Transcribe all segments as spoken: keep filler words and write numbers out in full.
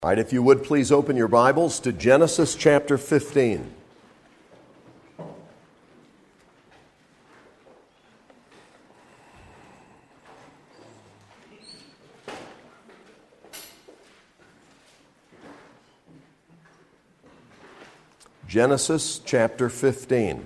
All right, if you would please open your Bibles to Genesis chapter fifteen. Genesis chapter fifteen.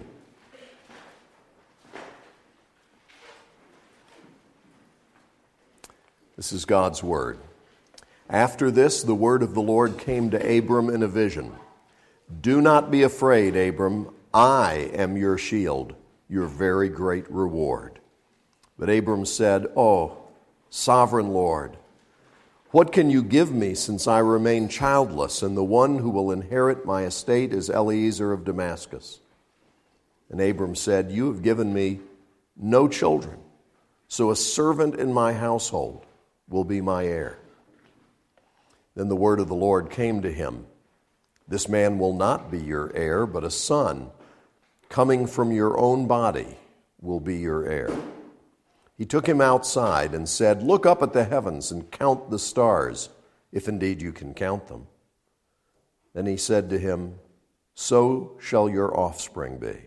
This is God's Word. After this, the word of the Lord came to Abram in a vision. Do not be afraid, Abram. I am your shield, your very great reward. But Abram said, Oh, sovereign Lord, what can you give me since I remain childless, and the one who will inherit my estate is Eliezer of Damascus? And Abram said, You have given me no children, so a servant in my household will be my heir. Then the word of the Lord came to him. This man will not be your heir, but a son coming from your own body will be your heir. He took him outside and said, Look up at the heavens and count the stars, if indeed you can count them. Then he said to him, So shall your offspring be.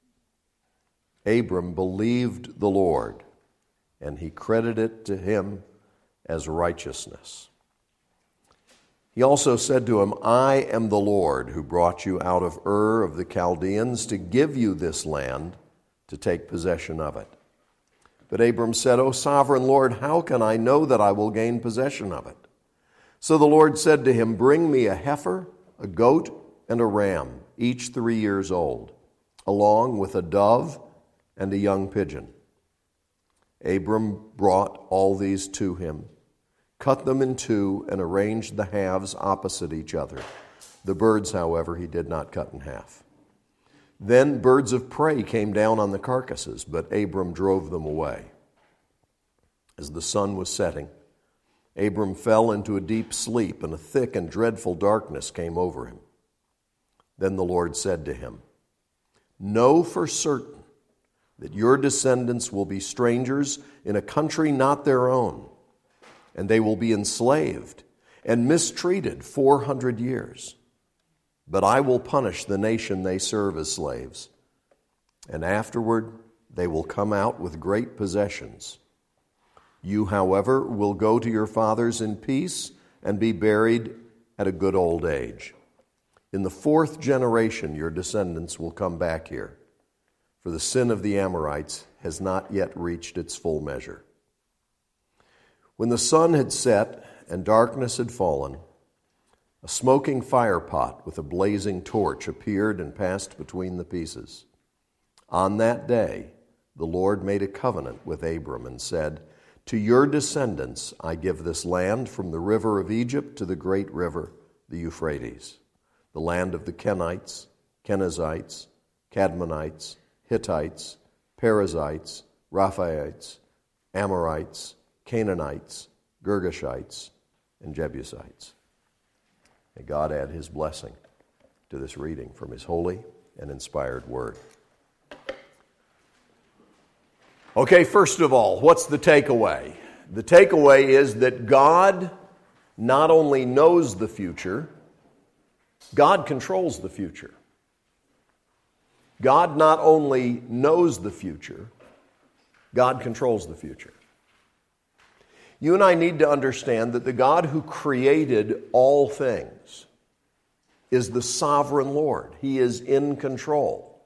Abram believed the Lord, and he credited it to him as righteousness. He also said to him, I am the Lord who brought you out of Ur of the Chaldeans to give you this land to take possession of it. But Abram said, O sovereign Lord, how can I know that I will gain possession of it? So the Lord said to him, Bring me a heifer, a goat, and a ram, each three years old, along with a dove and a young pigeon. Abram brought all these to him, cut them in two, and arranged the halves opposite each other. The birds, however, he did not cut in half. Then birds of prey came down on the carcasses, but Abram drove them away. As the sun was setting, Abram fell into a deep sleep, and a thick and dreadful darkness came over him. Then the Lord said to him, Know for certain that your descendants will be strangers in a country not their own, and they will be enslaved and mistreated four hundred years. But I will punish the nation they serve as slaves, and afterward they will come out with great possessions. You, however, will go to your fathers in peace and be buried at a good old age. In the fourth generation your descendants will come back here, for the sin of the Amorites has not yet reached its full measure. When the sun had set and darkness had fallen, a smoking firepot with a blazing torch appeared and passed between the pieces. On that day, the Lord made a covenant with Abram and said, To your descendants I give this land from the river of Egypt to the great river, the Euphrates, the land of the Kenites, Kenizzites, Cadmonites, Hittites, Perizzites, Rephaites, Amorites, Canaanites, Girgashites, and Jebusites. May God add his blessing to this reading from his holy and inspired word. Okay, first of all, what's the takeaway? The takeaway is that God not only knows the future, God controls the future. God not only knows the future, God controls the future. You and I need to understand that the God who created all things is the sovereign Lord. He is in control.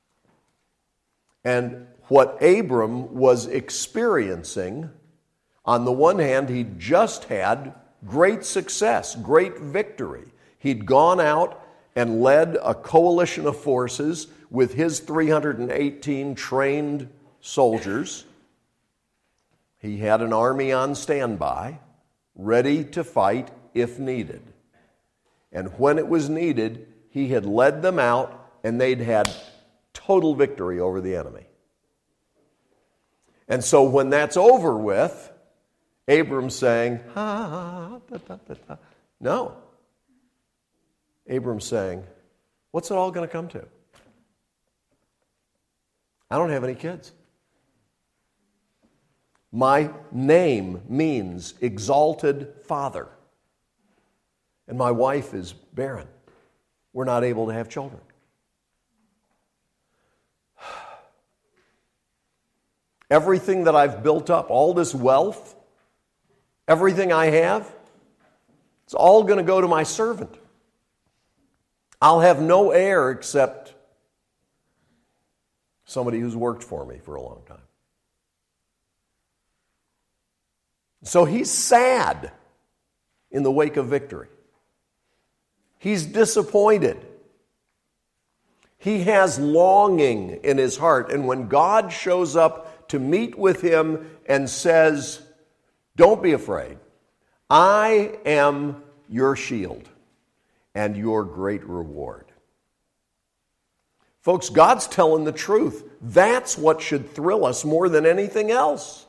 And what Abram was experiencing, on the one hand, he just had great success, great victory. He'd gone out and led a coalition of forces with his three hundred eighteen trained soldiers. He had an army on standby, ready to fight if needed. And when it was needed, he had led them out, and they'd had total victory over the enemy. And so when that's over with, Abram's saying, ha, da, da, da, da. No. Abram's saying, what's it all going to come to? I don't have any kids. My name means exalted father. and my wife is barren. We're not able to have children. Everything that I've built up, all this wealth, everything I have, it's all going to go to my servant. I'll have no heir except somebody who's worked for me for a long time. So he's sad in the wake of victory. He's disappointed. He has longing in his heart. And when God shows up to meet with him and says, don't be afraid. I am your shield and your great reward. Folks, God's telling the truth. That's what should thrill us more than anything else.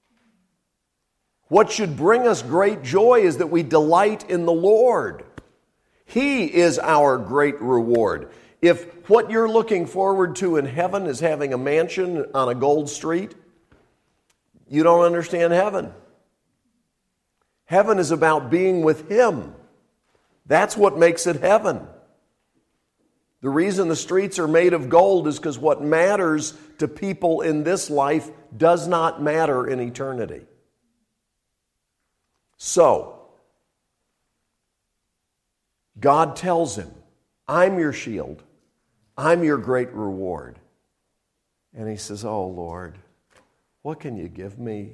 What should bring us great joy is that we delight in the Lord. He is our great reward. If what you're looking forward to in heaven is having a mansion on a gold street, you don't understand heaven. Heaven is about being with Him. That's what makes it heaven. The reason the streets are made of gold is because what matters to people in this life does not matter in eternity. So, God tells him, I'm your shield. I'm your great reward. And he says, oh, Lord, what can you give me?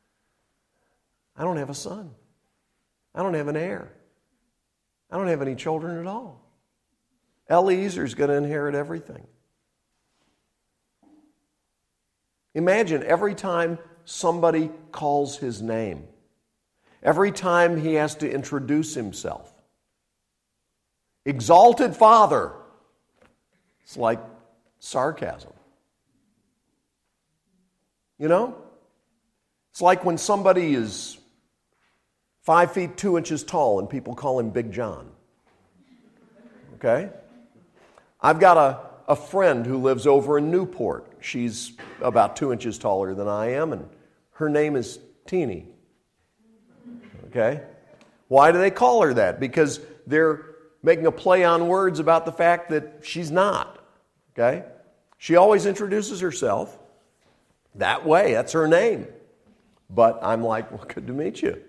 I don't have a son. I don't have an heir. I don't have any children at all. Eliezer's going to inherit everything. Imagine every time somebody calls his name, every time he has to introduce himself. Exalted Father. It's like sarcasm. You know? It's like when somebody is five feet two inches tall and people call him Big John. Okay? I've got a, a friend who lives over in Newport. She's about two inches taller than I am, and her name is Teeny. Okay? Why do they call her that? Because they're making a play on words about the fact that she's not. Okay? She always introduces herself that way. That's her name. But I'm like, well, good to meet you.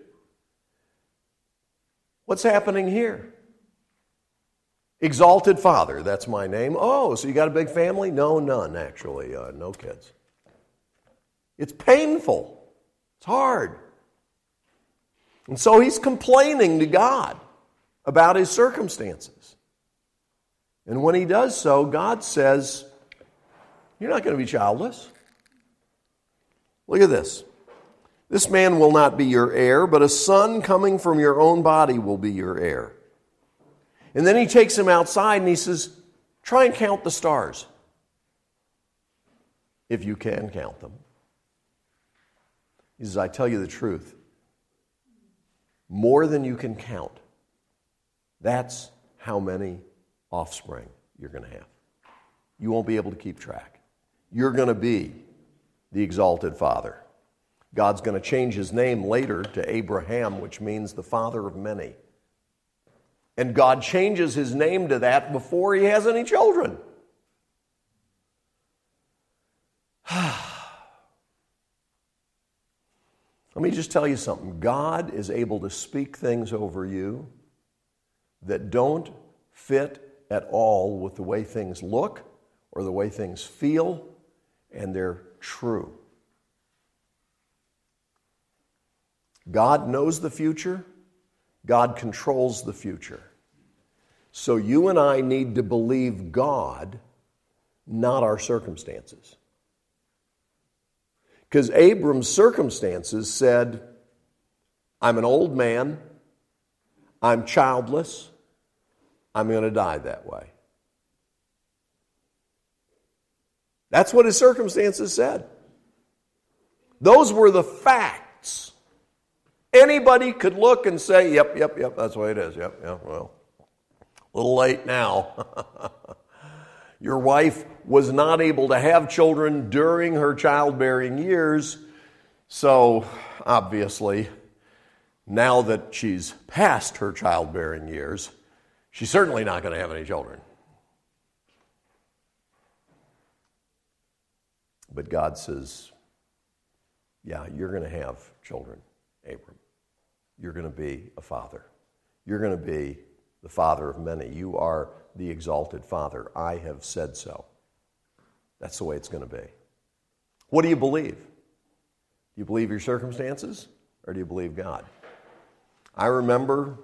What's happening here? Exalted Father, that's my name. Oh, so you got a big family? No, none, actually. Uh, no kids. It's painful. It's hard. And so he's complaining to God about his circumstances. And when he does so, God says, you're not going to be childless. Look at this. This man will not be your heir, but a son coming from your own body will be your heir. And then he takes him outside and he says, try and count the stars. If you can count them. He says, I tell you the truth. More than you can count. That's how many offspring you're going to have. You won't be able to keep track. You're going to be the exalted Father. God's going to change his name later to Abraham, which means the father of many. And God changes his name to that before he has any children. Let me just tell you something. God is able to speak things over you that don't fit at all with the way things look or the way things feel, and they're true. God knows the future. God controls the future. So you and I need to believe God, not our circumstances. Because Abram's circumstances said, I'm an old man, I'm childless, I'm going to die that way. That's what his circumstances said. Those were the facts. Anybody could look and say, yep, yep, yep, that's the way it is. Yep, yep, well, a little late now. Your wife was not able to have children during her childbearing years, so obviously now that she's past her childbearing years, she's certainly not going to have any children. But God says, yeah, you're going to have children, Abram. You're going to be a father. You're going to be the father of many. You are the exalted father. I have said so. That's the way it's going to be. What do you believe? Do you believe your circumstances, or do you believe God? I remember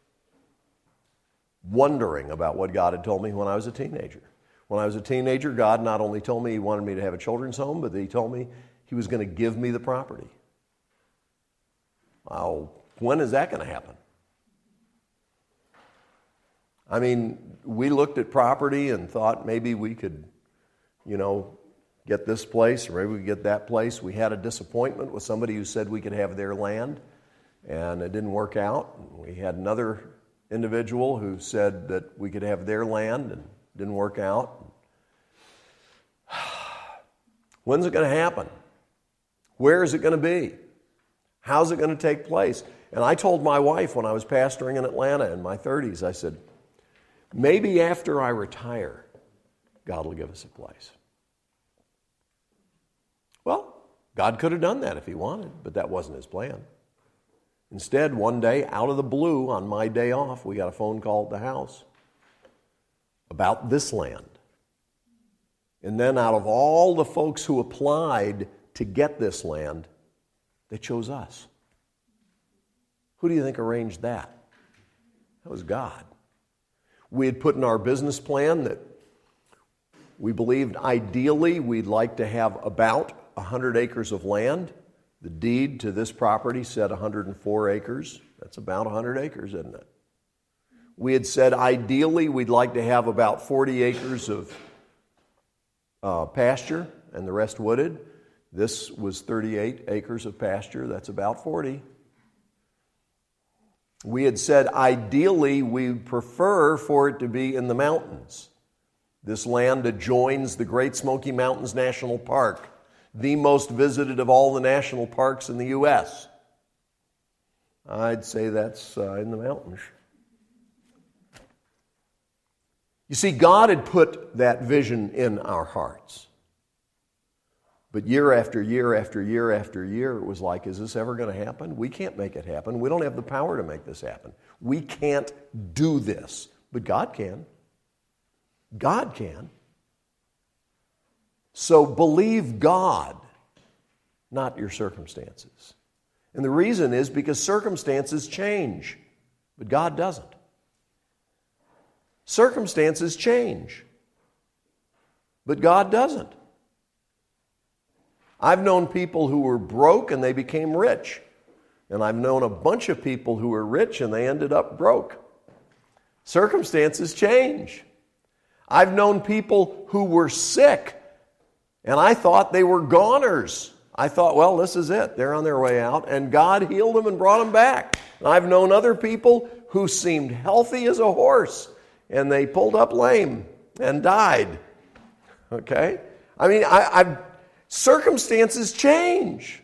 wondering about what God had told me when I was a teenager. When I was a teenager, God not only told me He wanted me to have a children's home, but He told me He was going to give me the property. Well, when is that going to happen? I mean, we looked at property and thought maybe we could, you know, get this place, or maybe we could get that place. We had a disappointment with somebody who said we could have their land, and it didn't work out. We had another individual who said that we could have their land, and it didn't work out. When's it going to happen? Where is it going to be? How's it going to take place? And I told my wife when I was pastoring in Atlanta in my thirties, I said, maybe after I retire, God will give us a place. Well, God could have done that if He wanted, but that wasn't His plan. Instead, one day, out of the blue, on my day off, we got a phone call at the house about this land. And then out of all the folks who applied to get this land, they chose us. Who do you think arranged that? That was God. We had put in our business plan that we believed ideally we'd like to have about one hundred acres of land. The deed to this property said one hundred four acres. That's about one hundred acres, isn't it? We had said ideally we'd like to have about forty acres of uh, pasture and the rest wooded. This was thirty-eight acres of pasture. That's about forty. We had said ideally we prefer for it to be in the mountains. This land adjoins the Great Smoky Mountains National Park, the most visited of all the national parks in the U S I'd say that's uh, in the mountains. You see, God had put that vision in our hearts. But year after year after year after year, it was like, is this ever going to happen? We can't make it happen. We don't have the power to make this happen. We can't do this. But God can. God can. So believe God, not your circumstances. And the reason is because circumstances change, but God doesn't. Circumstances change, but God doesn't. I've known people who were broke and they became rich. And I've known a bunch of people who were rich and they ended up broke. Circumstances change. I've known people who were sick and I thought they were goners. I thought, well, this is it. They're on their way out. And God healed them and brought them back. And I've known other people who seemed healthy as a horse and they pulled up lame and died. Okay? I mean, I, I've... Circumstances change.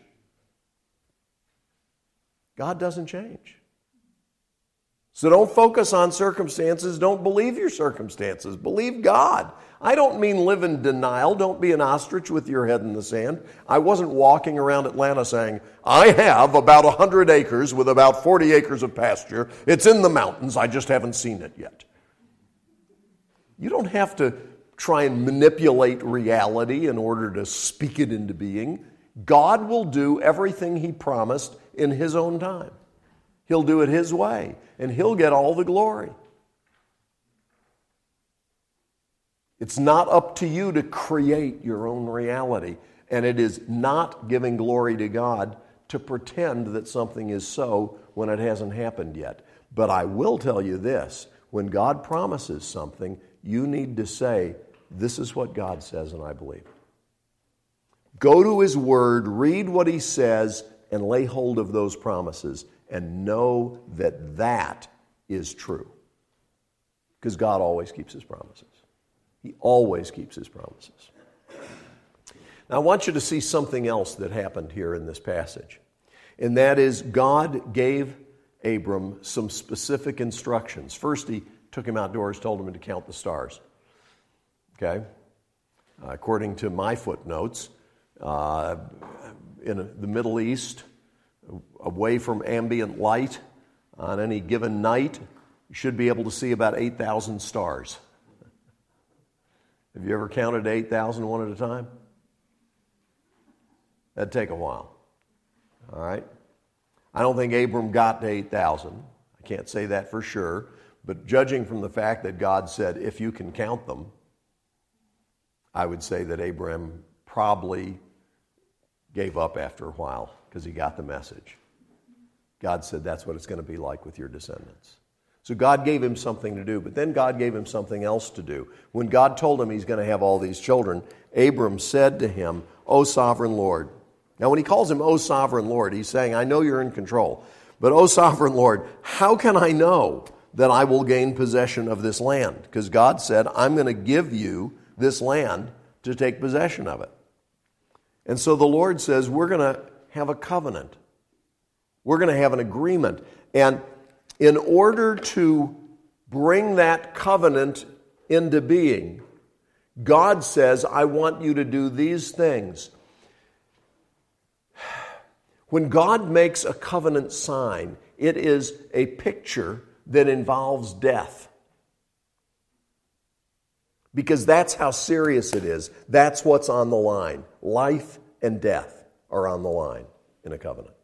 God doesn't change. So don't focus on circumstances. Don't believe your circumstances. Believe God. I don't mean live in denial. Don't be an ostrich with your head in the sand. I wasn't walking around Atlanta saying, I have about one hundred acres with about forty acres of pasture. It's in the mountains. I just haven't seen it yet. You don't have to try and manipulate reality in order to speak it into being. God will do everything He promised in His own time. He'll do it His way, and He'll get all the glory. It's not up to you to create your own reality, and it is not giving glory to God to pretend that something is so when it hasn't happened yet. But I will tell you this, when God promises something, you need to say, this is what God says, and I believe it. Go to His Word, read what He says, and lay hold of those promises, and know that that is true. Because God always keeps His promises. He always keeps His promises. Now, I want you to see something else that happened here in this passage, and that is God gave Abram some specific instructions. First, he took him outdoors, told him to count the stars. Okay? Uh, according to my footnotes, uh, in the Middle East, away from ambient light, on any given night, you should be able to see about eight thousand stars. Have you ever counted eight thousand one at a time? That'd take a while. All right? I don't think Abram got to eight thousand. I can't say that for sure. But judging from the fact that God said, if you can count them, I would say that Abram probably gave up after a while because he got the message. God said that's what it's going to be like with your descendants. So God gave him something to do, but then God gave him something else to do. When God told him he's going to have all these children, Abram said to him, O sovereign Lord. Now when he calls him, O sovereign Lord, he's saying, I know you're in control. But, O sovereign Lord, how can I know that I will gain possession of this land? Because God said, I'm going to give you this land to take possession of it. And so the Lord says, we're going to have a covenant. We're going to have an agreement. And in order to bring that covenant into being, God says, I want you to do these things. When God makes a covenant sign, it is a picture that involves death. Because that's how serious it is. That's what's on the line. Life and death are on the line in a covenant.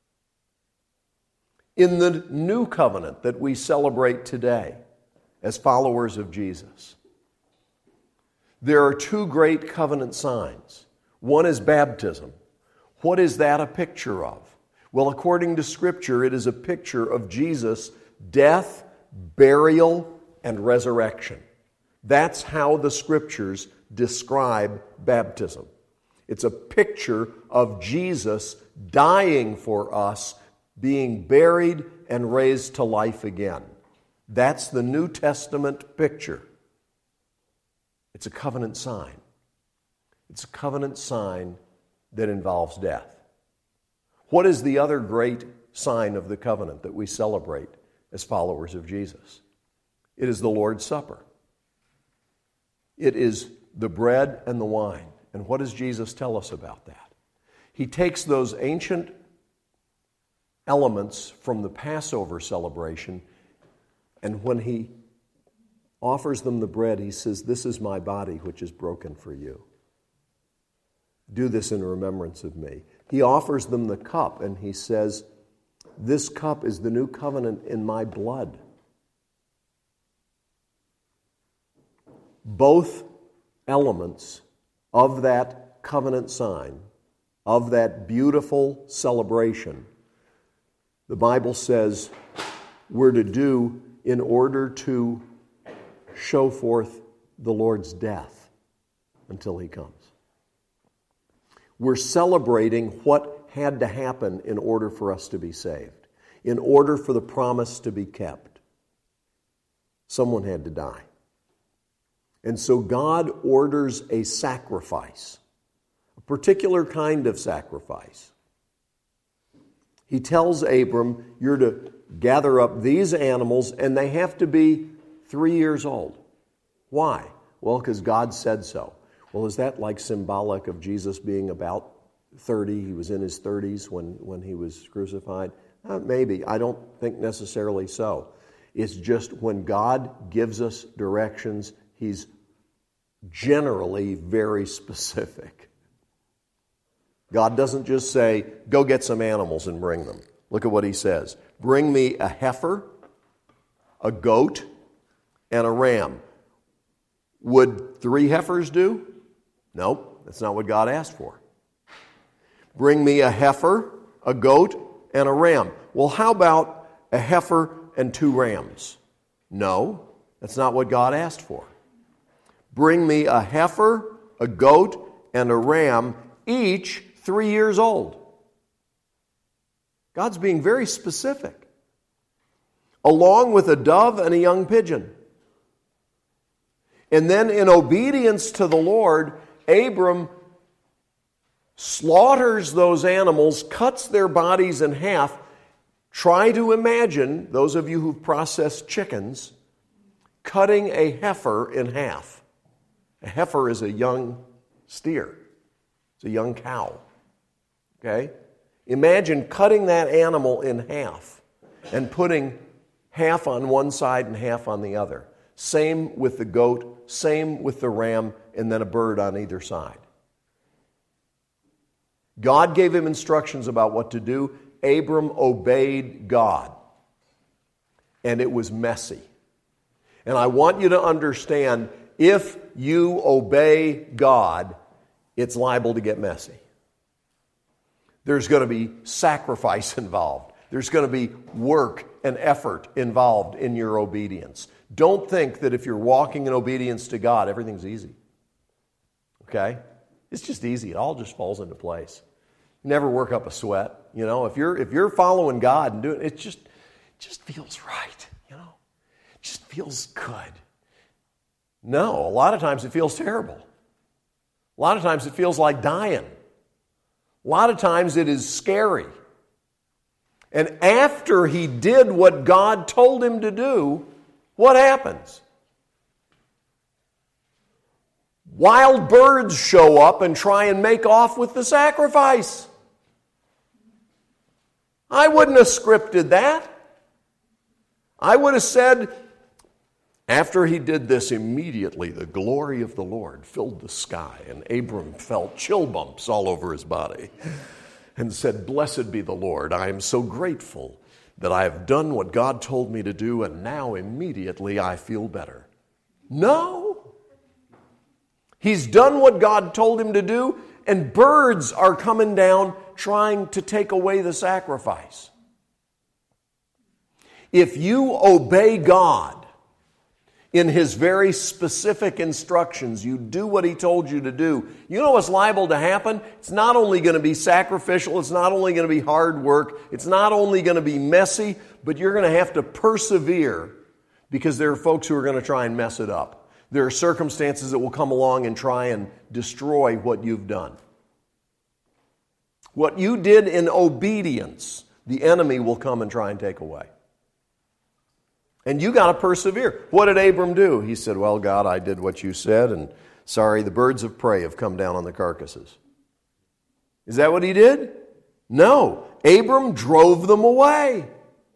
In the new covenant that we celebrate today as followers of Jesus, there are two great covenant signs. One is baptism. What is that a picture of? Well, according to Scripture, it is a picture of Jesus' death, burial, and resurrection. That's how the Scriptures describe baptism. It's a picture of Jesus dying for us, being buried and raised to life again. That's the New Testament picture. It's a covenant sign. It's a covenant sign that involves death. What is the other great sign of the covenant that we celebrate as followers of Jesus? It is the Lord's Supper. It is the bread and the wine. And what does Jesus tell us about that? He takes those ancient elements from the Passover celebration, and when he offers them the bread, he says, this is my body which is broken for you. Do this in remembrance of me. He offers them the cup, and he says, this cup is the new covenant in my blood. Both elements of that covenant sign, of that beautiful celebration, the Bible says we're to do in order to show forth the Lord's death until He comes. We're celebrating what had to happen in order for us to be saved, in order for the promise to be kept. Someone had to die. And so God orders a sacrifice, a particular kind of sacrifice. He tells Abram, you're to gather up these animals, and they have to be three years old. Why? Well, because God said so. Well, is that like symbolic of Jesus being about thirty? He was in his thirties when, when he was crucified? Uh, maybe. I don't think necessarily so. It's just when God gives us directions, He's generally very specific. God doesn't just say, go get some animals and bring them. Look at what He says. Bring me a heifer, a goat, and a ram. Would three heifers do? Nope, that's not what God asked for. Bring me a heifer, a goat, and a ram. Well, how about a heifer and two rams? No, that's not what God asked for. Bring me a heifer, a goat, and a ram, each three years old. God's being very specific. Along with a dove and a young pigeon. And then in obedience to the Lord, Abram slaughters those animals, cuts their bodies in half, Try to imagine, those of you who've processed chickens, cutting a heifer in half. A heifer is a young steer. It's a young cow. Okay? Imagine cutting that animal in half and putting half on one side and half on the other. Same with the goat, same with the ram, and then a bird on either side. God gave him instructions about what to do. Abram obeyed God. And it was messy. And I want you to understand, if you obey God, it's liable to get messy. There's going to be sacrifice involved. There's going to be work and effort involved in your obedience. Don't think that if you're walking in obedience to God, everything's easy. Okay? It's just easy. It all just falls into place. You never work up a sweat. You know, if you're if you're following God and doing it, it just, it just feels right. You know, it just feels good. No, a lot of times it feels terrible. A lot of times it feels like dying. A lot of times it is scary. And after he did what God told him to do, what happens? Wild birds show up and try and make off with the sacrifice. I wouldn't have scripted that. I would have said, after he did this, immediately the glory of the Lord filled the sky, and Abram felt chill bumps all over his body and said, "Blessed be the Lord. I am so grateful that I have done what God told me to do, and now immediately I feel better." No. He's done what God told him to do, and birds are coming down trying to take away the sacrifice. If you obey God in his very specific instructions, you do what he told you to do, you know what's liable to happen? It's not only going to be sacrificial, it's not only going to be hard work, it's not only going to be messy, but you're going to have to persevere because there are folks who are going to try and mess it up. There are circumstances that will come along and try and destroy what you've done. What you did in obedience, the enemy will come and try and take away. And you got to persevere. What did Abram do? He said, "Well, God, I did what you said, and sorry, the birds of prey have come down on the carcasses." Is that what he did? No. Abram drove them away.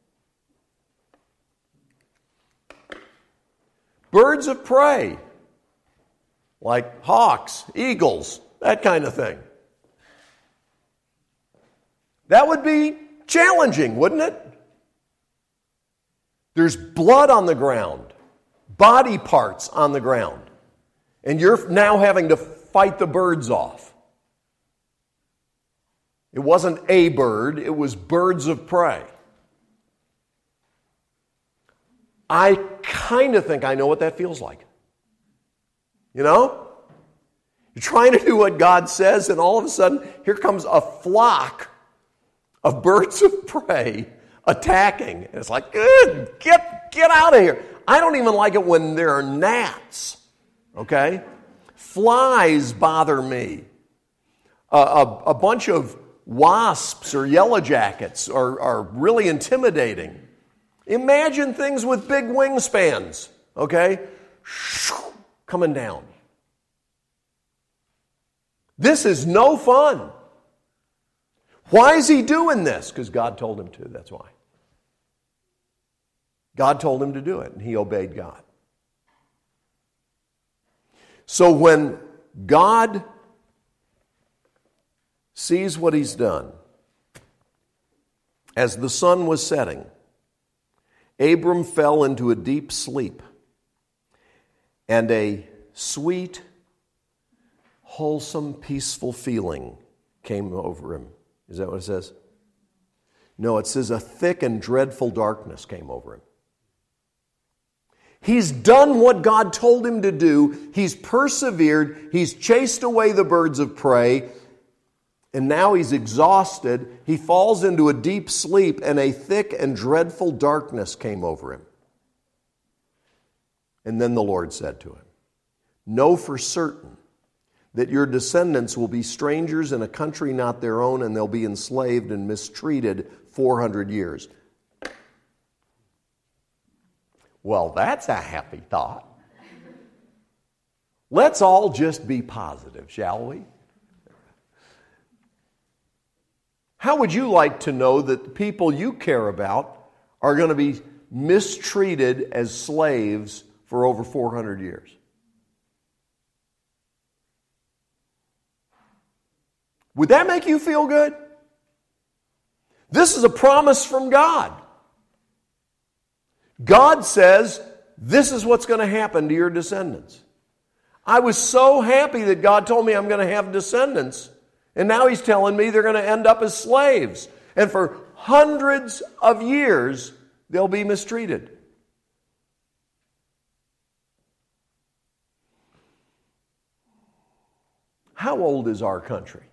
Birds of prey, like hawks, eagles, that kind of thing. That would be challenging, wouldn't it? There's blood on the ground, body parts on the ground, and you're now having to fight the birds off. It wasn't a bird, it was birds of prey. I kind of think I know what that feels like. You know? You're trying to do what God says, and all of a sudden, here comes a flock of birds of prey attacking. And it's like, get, get out of here. I don't even like it when there are gnats. Okay? Flies bother me. A, a, a bunch of wasps or yellow jackets are, are really intimidating. Imagine things with big wingspans. Okay? Coming down. This is no fun. Why is he doing this? Because God told him to, that's why. God told him to do it, and he obeyed God. So when God sees what he's done, as the sun was setting, Abram fell into a deep sleep, and a sweet, wholesome, peaceful feeling came over him. Is that what it says? No, it says a thick and dreadful darkness came over him. He's done what God told him to do. He's persevered. He's chased away the birds of prey. And now he's exhausted. He falls into a deep sleep, and a thick and dreadful darkness came over him. And then the Lord said to him, "Know for certain that your descendants will be strangers in a country not their own, and they'll be enslaved and mistreated four hundred years. Well, that's a happy thought. Let's all just be positive, shall we? How would you like to know that the people you care about are going to be mistreated as slaves for over four hundred years? Would that make you feel good? This is a promise from God. God says, this is what's going to happen to your descendants. I was so happy that God told me I'm going to have descendants, and now He's telling me they're going to end up as slaves. And for hundreds of years, they'll be mistreated. How old is our country?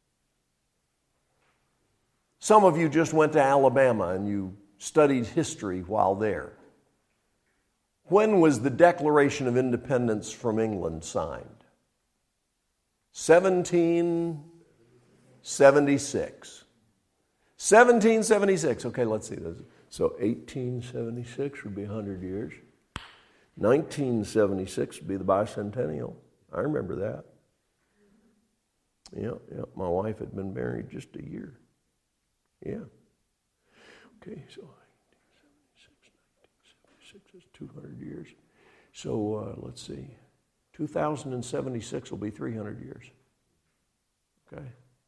Some of you just went to Alabama and you studied history while there. When was the Declaration of Independence from England signed? seventeen seventy-six. seventeen seventy-six. Okay, let's see. So eighteen seventy-six would be one hundred years. nineteen seventy-six would be the bicentennial. I remember that. Yeah, yeah. My wife had been married just a year. Yeah. Okay, so nineteen seventy-six is two hundred years. So uh, let's see. two thousand seventy-six will be three hundred years. Okay.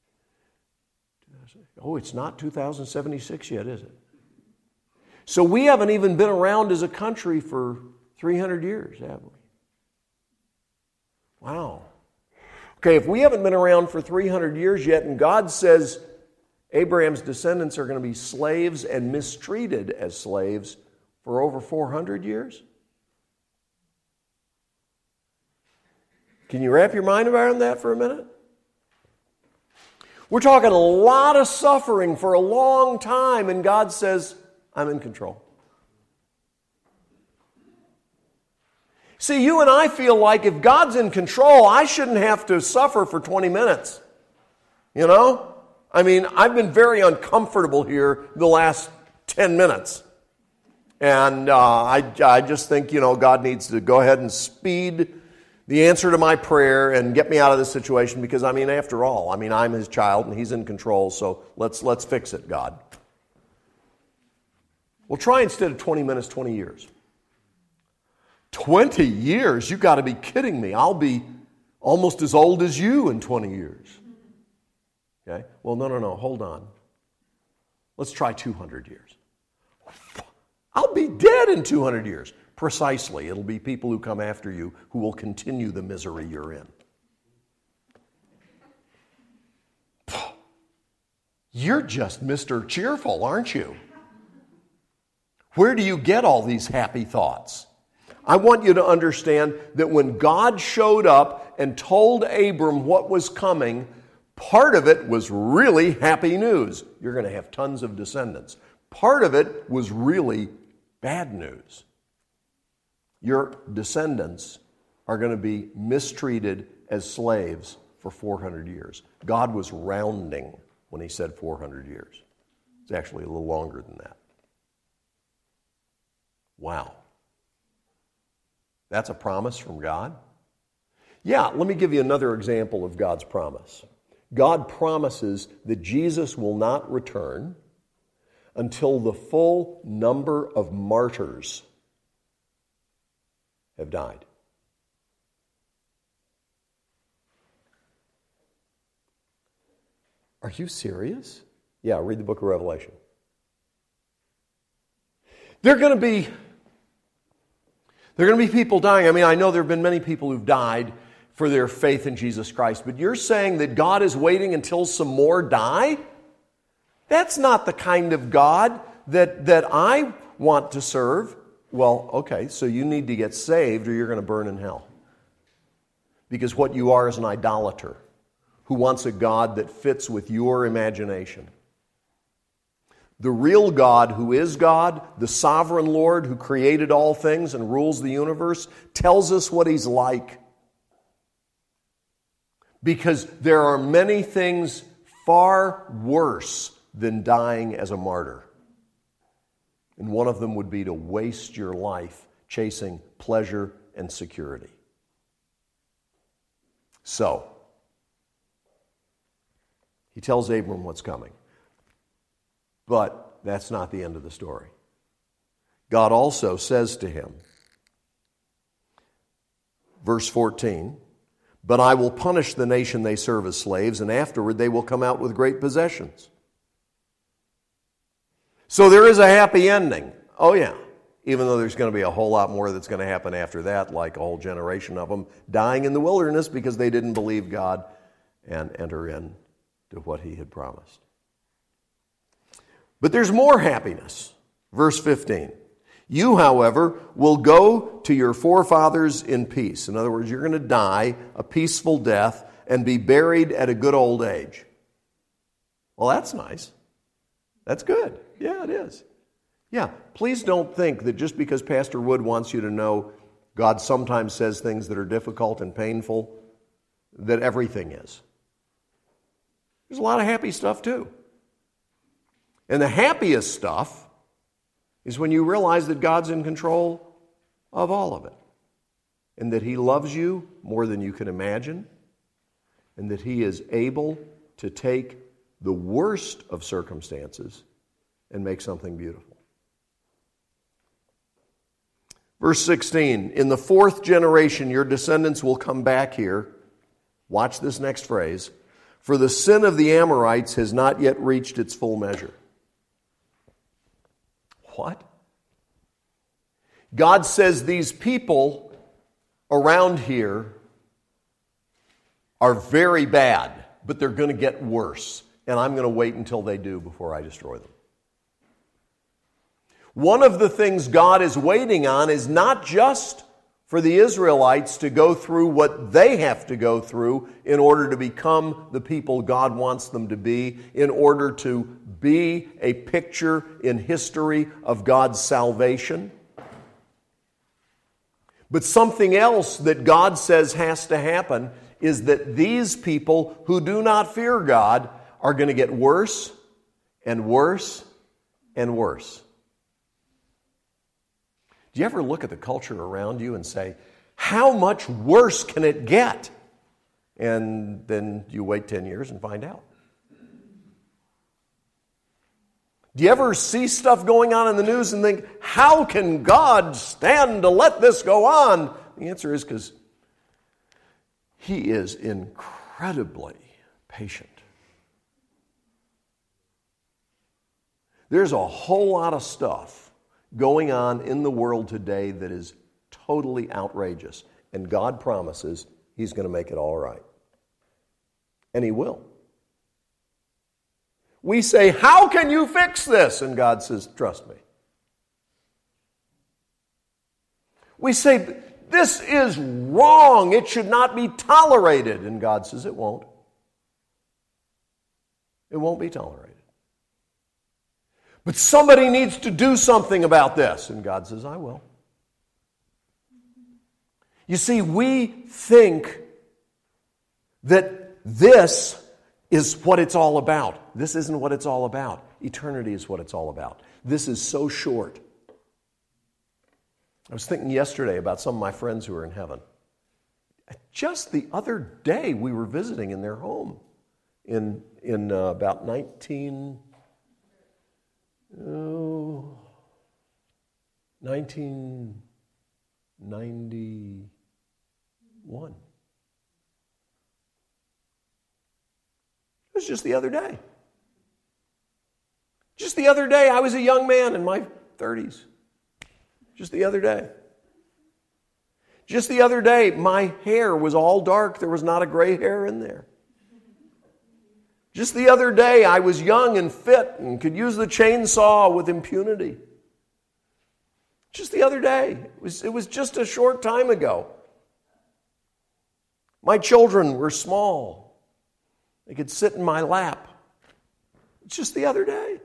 Oh, it's not two thousand seventy-six yet, is it? So we haven't even been around as a country for three hundred years, have we? Wow. Okay, if we haven't been around for three hundred years yet, and God says Abraham's descendants are going to be slaves and mistreated as slaves for over four hundred years? Can you wrap your mind around that for a minute? We're talking a lot of suffering for a long time, and God says, I'm in control. See, you and I feel like if God's in control, I shouldn't have to suffer for twenty minutes. You know? I mean, I've been very uncomfortable here the last ten minutes. And uh, I, I just think, you know, God needs to go ahead and speed the answer to my prayer and get me out of this situation because, I mean, after all, I mean, I'm His child and He's in control, so let's let's fix it, God. Well, try instead of twenty minutes, twenty years. twenty years? You've got to be kidding me. I'll be almost as old as you in twenty years. Okay? Well, no, no, no, hold on. Let's try two hundred years. I'll be dead in two hundred years. Precisely. It'll be people who come after you who will continue the misery you're in. You're just Mister Cheerful, aren't you? Where do you get all these happy thoughts? I want you to understand that when God showed up and told Abram what was coming, part of it was really happy news. You're going to have tons of descendants. Part of it was really bad news. Your descendants are going to be mistreated as slaves for four hundred years. God was rounding when He said four hundred years. It's actually a little longer than that. Wow. That's a promise from God? Yeah, let me give you another example of God's promise. God promises that Jesus will not return until the full number of martyrs have died. Are you serious? Yeah, read the book of Revelation. There are going to be there are going to be people dying. I mean, I know there have been many people who've died for their faith in Jesus Christ, but you're saying that God is waiting until some more die? That's not the kind of God that, that I want to serve. Well, okay, so you need to get saved or you're going to burn in hell. Because what you are is an idolater who wants a God that fits with your imagination. The real God, who is God, the sovereign Lord who created all things and rules the universe, tells us what He's like. Because there are many things far worse than dying as a martyr. And one of them would be to waste your life chasing pleasure and security. So, he tells Abram what's coming. But that's not the end of the story. God also says to him, verse fourteen, "But I will punish the nation they serve as slaves, and afterward they will come out with great possessions." So there is a happy ending. Oh yeah, even though there's going to be a whole lot more that's going to happen after that, like a whole generation of them dying in the wilderness because they didn't believe God and enter in to what he had promised. But there's more happiness. Verse fifteen. "You, however, will go to your forefathers in peace." In other words, you're going to die a peaceful death and be buried at a good old age. Well, that's nice. That's good. Yeah, it is. Yeah, please don't think that just because Pastor Wood wants you to know God sometimes says things that are difficult and painful, that everything is. There's a lot of happy stuff too. And the happiest stuff is when you realize that God's in control of all of it. And that he loves you more than you can imagine. And that he is able to take the worst of circumstances and make something beautiful. Verse sixteen, "In the fourth generation your descendants will come back here." Watch this next phrase. "For the sin of the Amorites has not yet reached its full measure." What? God says these people around here are very bad, but they're going to get worse. And I'm going to wait until they do before I destroy them. One of the things God is waiting on is not just for the Israelites to go through what they have to go through in order to become the people God wants them to be, in order to be a picture in history of God's salvation. But something else that God says has to happen is that these people who do not fear God are going to get worse and worse and worse. Do you ever look at the culture around you and say, how much worse can it get? And then you wait ten years and find out. Do you ever see stuff going on in the news and think, how can God stand to let this go on? The answer is because he is incredibly patient. There's a whole lot of stuff going on in the world today that is totally outrageous. And God promises he's going to make it all right. And he will. We say, how can you fix this? And God says, trust me. We say, this is wrong. It should not be tolerated. And God says, it won't. It won't be tolerated. But somebody needs to do something about this. And God says, I will. You see, we think that this is what it's all about. This isn't what it's all about. Eternity is what it's all about. This is so short. I was thinking yesterday about some of my friends who are in heaven. Just the other day, we were visiting in their home in, in uh, about nineteen... Oh, nineteen ninety-one. It was just the other day. Just the other day, I was a young man in my thirties. Just the other day. Just the other day, my hair was all dark. There was not a gray hair in there. Just the other day, I was young and fit and could use the chainsaw with impunity. Just the other day. It was, it was just a short time ago. My children were small. They could sit in my lap. It's just the other day.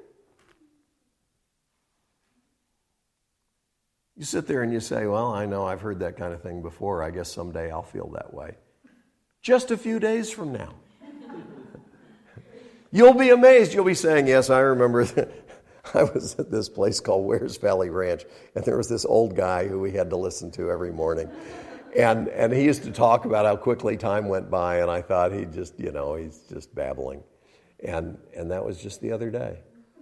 You sit there and you say, well, I know I've heard that kind of thing before. I guess someday I'll feel that way. Just a few days from now. You'll be amazed. You'll be saying, yes, I remember. I was at this place called Wares Valley Ranch, and there was this old guy who we had to listen to every morning. And and he used to talk about how quickly time went by, and I thought he just, you know, he's just babbling. And and that was just the other day.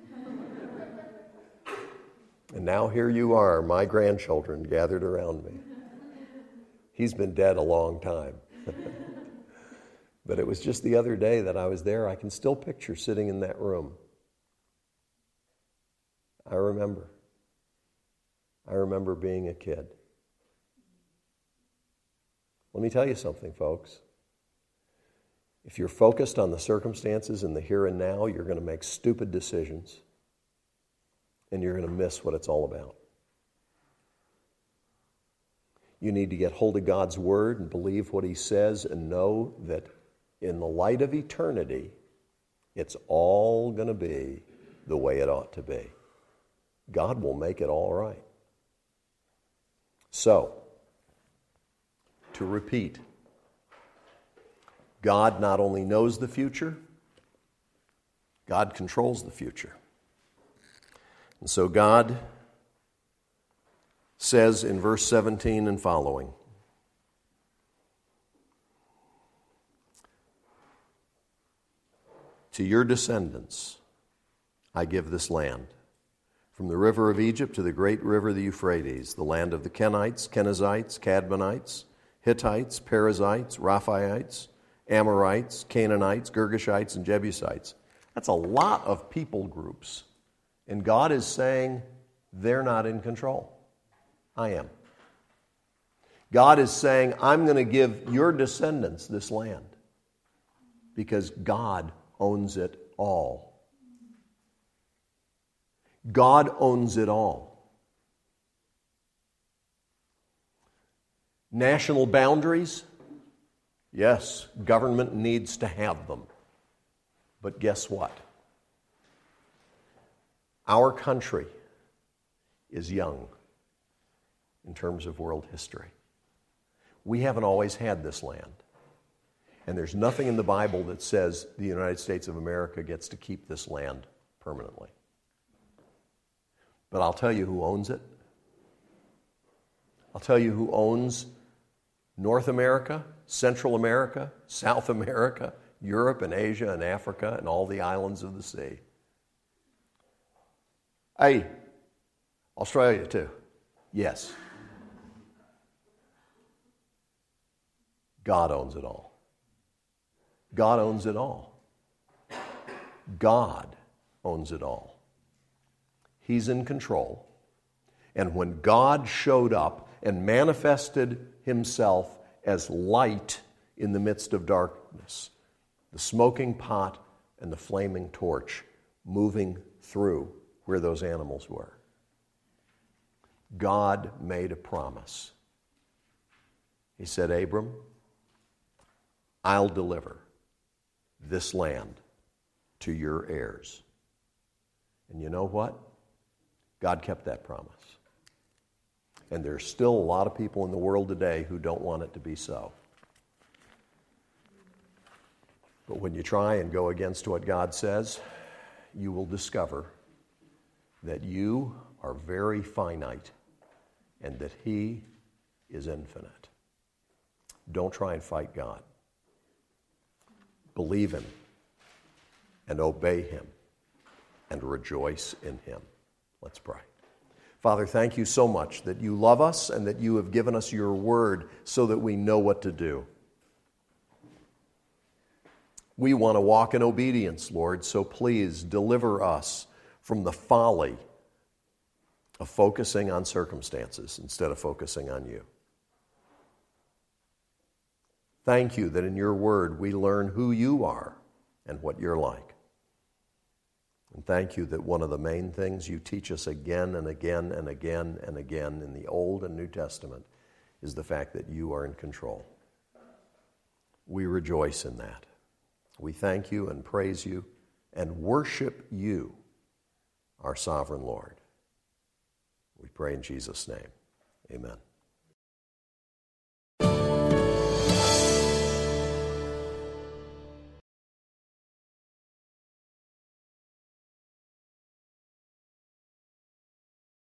And now here you are, my grandchildren gathered around me. He's been dead a long time. But it was just the other day that I was there. I can still picture sitting in that room. I remember. I remember being a kid. Let me tell you something, folks. If you're focused on the circumstances in the here and now, you're going to make stupid decisions, and you're going to miss what it's all about. You need to get hold of God's Word and believe what He says and know that in the light of eternity, it's all going to be the way it ought to be. God will make it all right. So, to repeat, God not only knows the future, God controls the future. And so God says in verse seventeen and following, to your descendants I give this land, from the river of Egypt to the great river the Euphrates, the land of the Kenites, Kenizzites, Cadmonites, Hittites, Perizzites, Rephaites, Amorites, Canaanites, Girgashites, and Jebusites. That's a lot of people groups. And God is saying they're not in control. I am. God is saying, I'm going to give your descendants this land because God owns it all. God owns it all. National boundaries? Yes, government needs to have them. But guess what? Our country is young in terms of world history. We haven't always had this land. And there's nothing in the Bible that says the United States of America gets to keep this land permanently. But I'll tell you who owns it. I'll tell you who owns North America, Central America, South America, Europe and Asia and Africa and all the islands of the sea. Hey, Australia too. Yes. God owns it all. God owns it all. God owns it all. He's in control. And when God showed up and manifested Himself as light in the midst of darkness, the smoking pot and the flaming torch moving through where those animals were, God made a promise. He said, Abram, I'll deliver this land to your heirs. And you know what? God kept that promise. And there's still a lot of people in the world today who don't want it to be so. But when you try and go against what God says, you will discover that you are very finite and that He is infinite. Don't try and fight God. Believe Him and obey Him and rejoice in Him. Let's pray. Father, thank you so much that you love us and that you have given us your word so that we know what to do. We want to walk in obedience, Lord, so please deliver us from the folly of focusing on circumstances instead of focusing on you. Thank you that in your word we learn who you are and what you're like. And thank you that one of the main things you teach us again and again and again and again in the Old and New Testament is the fact that you are in control. We rejoice in that. We thank you and praise you and worship you, our sovereign Lord. We pray in Jesus' name. Amen.